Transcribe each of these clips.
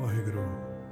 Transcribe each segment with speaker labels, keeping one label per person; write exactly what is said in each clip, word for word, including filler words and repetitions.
Speaker 1: ਵਾਹਿਗੁਰੂ।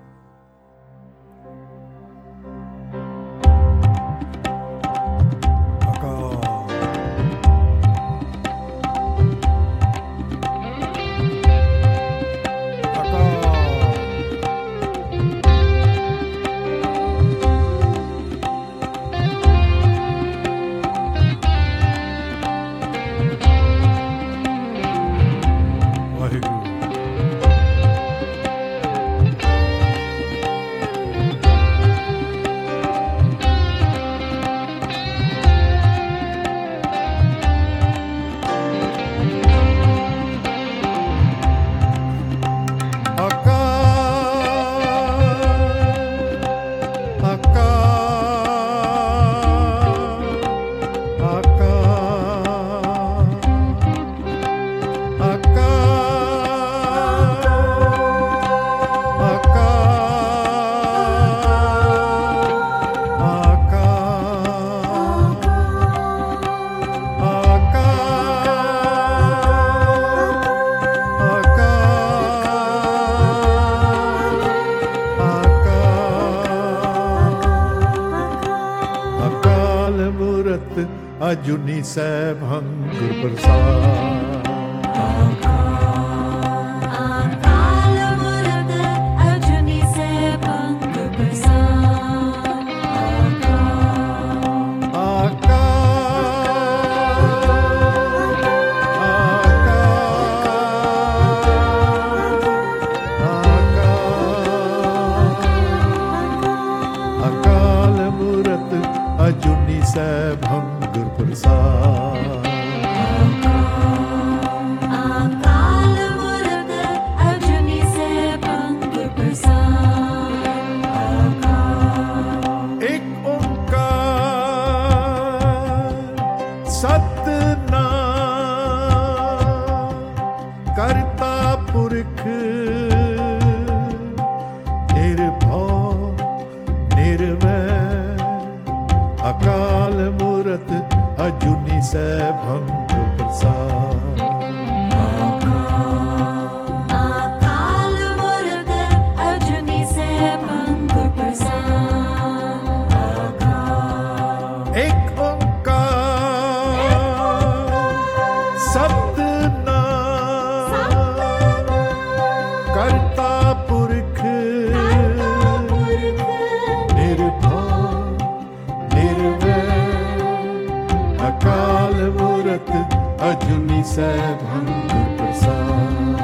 Speaker 1: ਅਜੂਨੀ ਸੈਭੰ ਗੁਰ ਪ੍ਰਸਾਦ।
Speaker 2: ਅਕਾਲ ਮੂਰਤ ਅਜੂਨੀ ਸੈਭੰ ਗੁਰ ਪ੍ਰਸਾਦ।
Speaker 1: ਅਕਾਲ ਮੂਰਤ ਅਜੂਨੀ ਸੈਭੰ ਗੁਰ ਪ੍ਰਸਾਦ।
Speaker 2: ਅਕਾਲ ਮੂਰਤ ਅਜੂਨੀ ਸੈਭੰ ਗੁਰ ਪ੍ਰਸਾਦ।
Speaker 1: ਏਕ ਓਂਕਾਰ ਸਤਿਨਾਮ ਕਰਤਾ ਪੁਰਖ ਨਿਰਭਉ ਨਿਰਵੈਰ ਅਕਾਲ ਮੂਰਤ ਅਜੂਨੀ ਸੈਭੰ ਗੁਰ ਪ੍ਰਸਾਦ।
Speaker 2: ਅਕਾਲ ਮੂਰਤ ਅਜੂਨੀ ਸੈਭੰ ਗੁਰ ਪ੍ਰਸਾਦ।
Speaker 1: ਏਕ ਓਂਕਾਰ ਸਤਿਨਾਮ ਕਰਤਾ ਪੁਰਖ ਨਿਰਭਉ ਨਿਰਵੈਰ ਅਕਾਲ ਮੂਰਤ ਅਜੂਨੀ ਸੈਭੰ ਗੁਰ ਪ੍ਰਸਾਦ।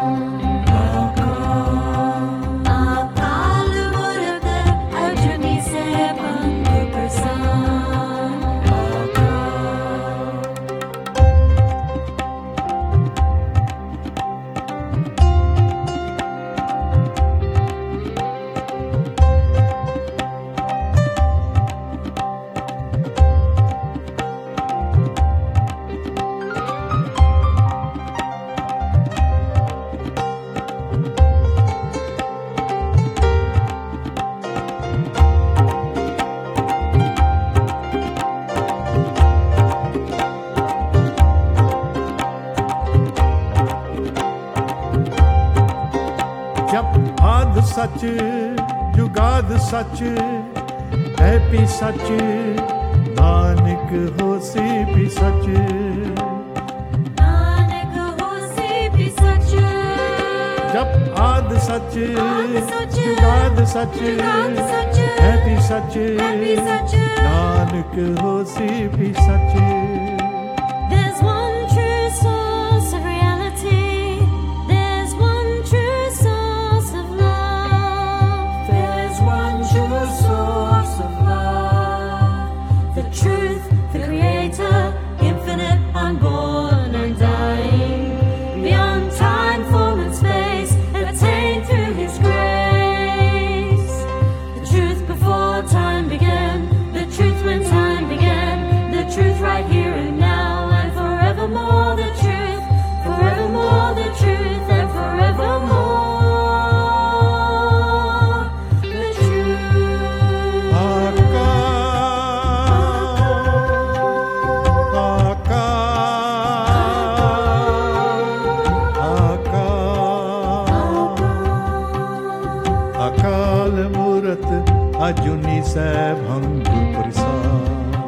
Speaker 2: ਅਕਾਲ ਮੂਰਤ ਅਜੂਨੀ ਸੈਭੰ ਗੁਰ
Speaker 1: ਜਪ ਆਦਿ ਸੱਚ ਜੁਗਾਦ ਸੱਚ ਹੈ ਪੀ ਸੱਚ ਨਾਨਕ ਹੋਸੀ ਵੀ ਸੱਚ।
Speaker 2: ਨਾਨਕ ਹੋਸੀ ਵੀ ਸੱਚ।
Speaker 1: ਜਪ ਆਦਿ ਸੱਚ ਜੁਗਾਦ ਸੱਚ ਹੈ ਪੀ ਸੱਚ ਨਾਨਕ ਹੋਸੀ ਵੀ ਸੱਚ।
Speaker 2: There's one true source of reality. There's one true source of love. There's one true source of love. The truth, the creator, infinite, unborn, undying, beyond time, form and space, attained through his grace. The truth before time began, the truth when time began, the truth right here and
Speaker 1: ਅਜੂਨੀ ਸੈਭੰ ਗੁਰ ਪ੍ਰਸਾਦ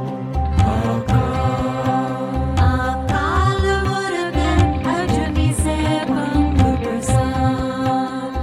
Speaker 2: ਅਕਾਲ ਮੂਰਤ ਅਜੂਨੀ ਸੈਭੰ ਗੁਰ ਪ੍ਰਸਾਦ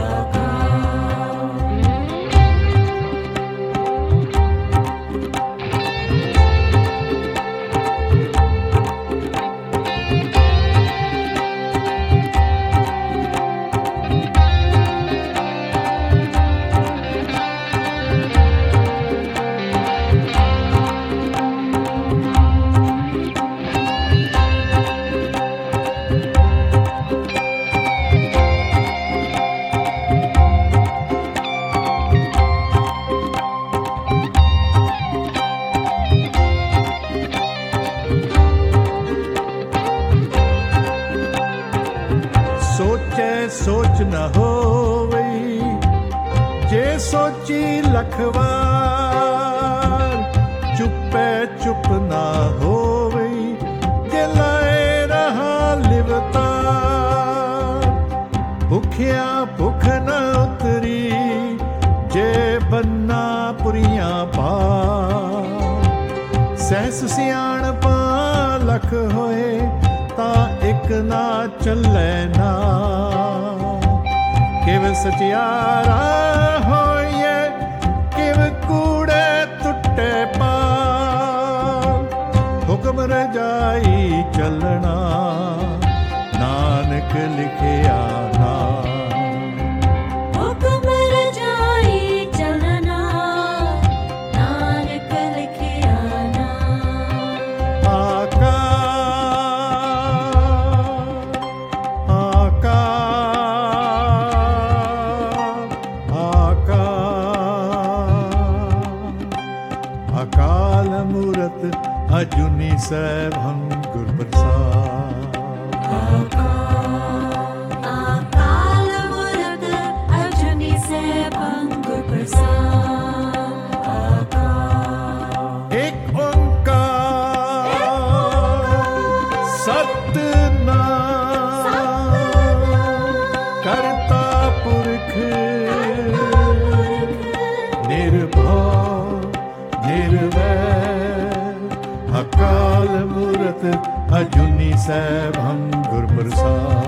Speaker 1: ਸੋਚੈ ਸੋਚ ਨ ਹੋਵਈ ਜੇ ਸੋਚੀ ਲਖ ਵਾਰ ਚੁੱਪੈ ਚੁੱਪ ਨਾ ਹੋਵਈ ਜੇ ਲਾਏ ਰਹਾ ਲਿਵਤਾਰ ਭੁਖਿਆ ਭੁਖ ਨ ਉਤਰੀ ਜੇ ਬੰਨਾ ਪੁਰੀਆਂ ਪਾਰ ਸਹਿਸ ਸਿਆਣਪਾ ਲਖ ਹੋਏ ਤਾਂ ਇੱਕ ਨਾ ਚੱਲੇ ਨਾ ਕਿਵ ਸਚਿਆਰਾ ਹੋਈਏ ਕਿਵ ਕੂੜੇ ਟੁੱਟੇ ਪਾਰ ਹੁਕਮ ਰਜਾਈ ਚੱਲਣਾ ਨਾਨਕ ਲਿਖਿਆ ਨਾ
Speaker 2: ਹੁਕਮ ਰਜਾਈ ਚੱਲਣਾ ਨਾਨਕ ਲਿਖਿਆ ਨਾ
Speaker 1: ਆਕਾ ਅਕਾਲ ਮੂਰਤ ਅਜੂਨੀ ਸੈਭੰ ਗੁਰ ਪ੍ਰਸਾਦ
Speaker 2: ਅਕਾਲ ਮੂਰਤ ਅਜੂਨੀ ਸੈਭੰ ਗੁਰ ਪ੍ਰਸਾਦ
Speaker 1: ਏਕ ਓੰਕਾਰ ਸਤਿਨਾਮ ਕਰਤਾ ਪੁਰਖ ਨਿਰਭਉ ਨਿਰਵੈਰ ਅਕਾਲ ਮੂਰਤ ਅਜੂਨੀ ਸੈਭੰ ਗੁਰ ਪ੍ਰਸਾਦ